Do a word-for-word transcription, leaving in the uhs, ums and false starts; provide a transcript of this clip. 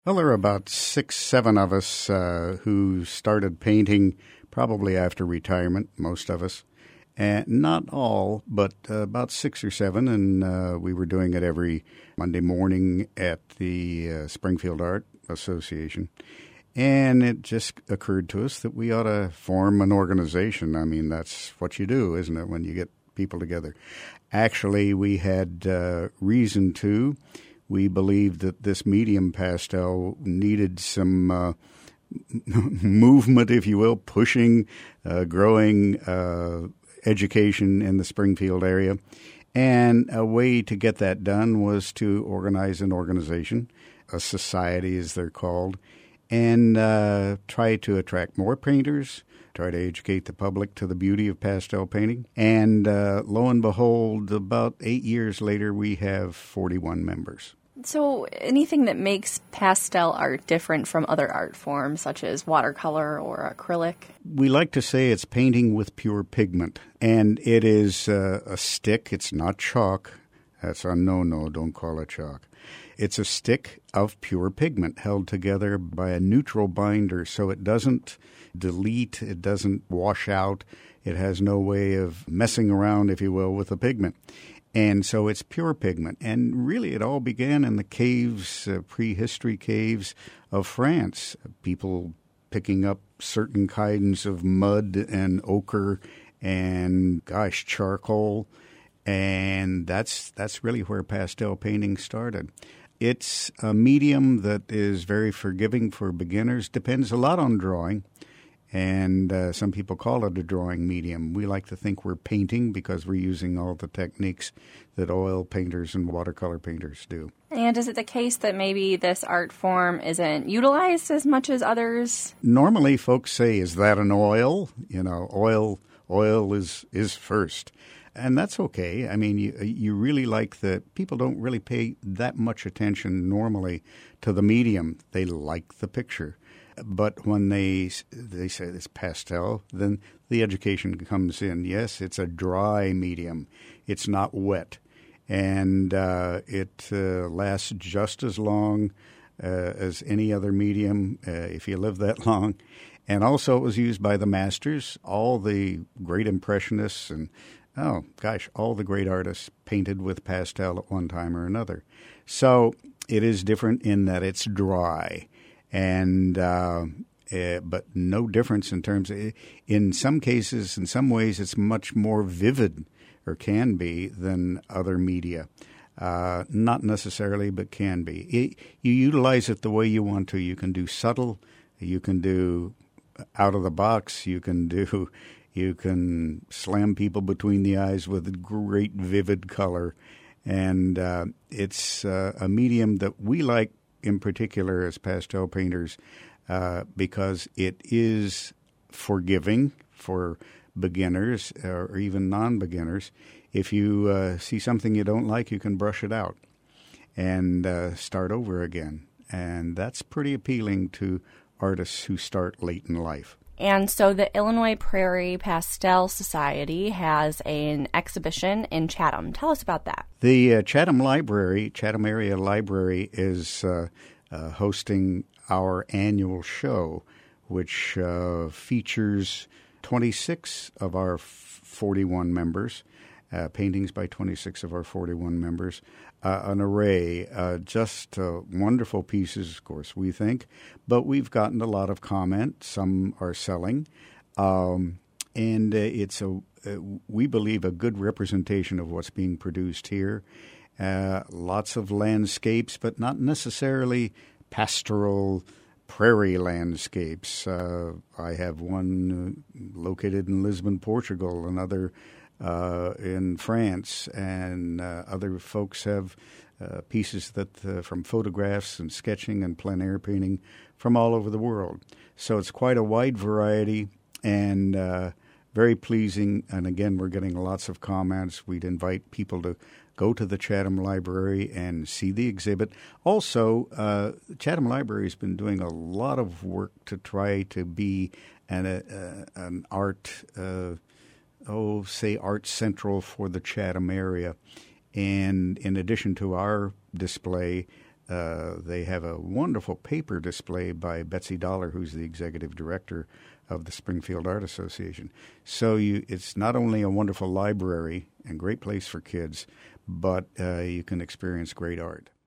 Well, there are about six, seven of us uh, who started painting probably after retirement, most of us. And not all, but uh, about six or seven, and uh, we were doing it every Monday morning at the uh, Springfield Art Association. And it just occurred to us that we ought to form an organization. I mean, that's what you do, isn't it, when you get people together? Actually, we had uh, reason to. We believed that this medium pastel needed some uh, movement, if you will, pushing, uh, growing uh, education in the Springfield area. And a way to get that done was to organize an organization, a society as they're called, and uh, try to attract more painters, try to educate the public to the beauty of pastel painting. And uh, lo and behold, about eight years later, we have forty-one members. So anything that makes pastel art different from other art forms, such as watercolor or acrylic? We like to say it's painting with pure pigment, and it is uh, a stick. It's not chalk. That's a no-no. Don't call it chalk. It's a stick of pure pigment held together by a neutral binder, so it doesn't delete, it doesn't wash out. It has no way of messing around, if you will, with the pigment. And so it's pure pigment. And really it all began in the caves, uh, prehistory caves of France. People picking up certain kinds of mud and ochre and, gosh, charcoal. And that's that's really where pastel painting started. It's a medium that is very forgiving for beginners. Depends a lot on drawing. And uh, some people call it a drawing medium. We like to think we're painting because we're using all the techniques that oil painters and watercolor painters do. And is it the case that maybe this art form isn't utilized as much as others? Normally, folks say, is that an oil? You know, oil oil is, is first. And that's okay. I mean, you, you really like the – people don't really pay that much attention normally to the medium. They like the picture. But when they they say it's pastel, then the education comes in. Yes, it's a dry medium. It's not wet. And uh, it uh, lasts just as long uh, as any other medium uh, if you live that long. And also it was used by the masters. All the great impressionists and, oh, gosh, all the great artists painted with pastel at one time or another. So it is different in that it's dry. And uh, uh, but no difference in terms of, in some cases, in some ways, it's much more vivid or can be than other media. Uh, not necessarily, but can be. It, you utilize it the way you want to. You can do subtle. You can do out of the box. You can do. You can slam people between the eyes with great vivid color, and uh, it's uh, a medium that we like. In particular as pastel painters, uh, because it is forgiving for beginners or even non-beginners. If you uh, see something you don't like, you can brush it out and uh, start over again. And that's pretty appealing to artists who start late in life. And so the Illinois Prairie Pastel Society has an exhibition in Chatham. Tell us about that. The uh, Chatham Library, Chatham Area Library, is uh, uh, hosting our annual show, which uh, features twenty-six of our forty-one members, uh, paintings by twenty-six of our forty-one members, uh, an array, uh, just uh, wonderful pieces, of course, we think. But we've gotten a lot of comment. Some are selling. Um, and uh, it's, a, uh, we believe, a good representation of what's being produced here. Uh, lots of landscapes, but not necessarily pastoral prairie landscapes. Uh, I have one uh, located in Lisbon, Portugal, another uh, in France, and uh, other folks have uh, pieces that uh, from photographs and sketching and plein air painting from all over the world. So it's quite a wide variety and uh, very pleasing. And again, we're getting lots of comments. We'd invite people to go to the Chatham Library and see the exhibit. Also, uh, the Chatham Library has been doing a lot of work to try to be an, uh, an art, uh, oh, say Art Central for the Chatham area. And in addition to our display, uh, they have a wonderful paper display by Betsy Dollar, who's the executive director of the Springfield Art Association. So you, it's not only a wonderful library and great place for kids, but uh, you can experience great art.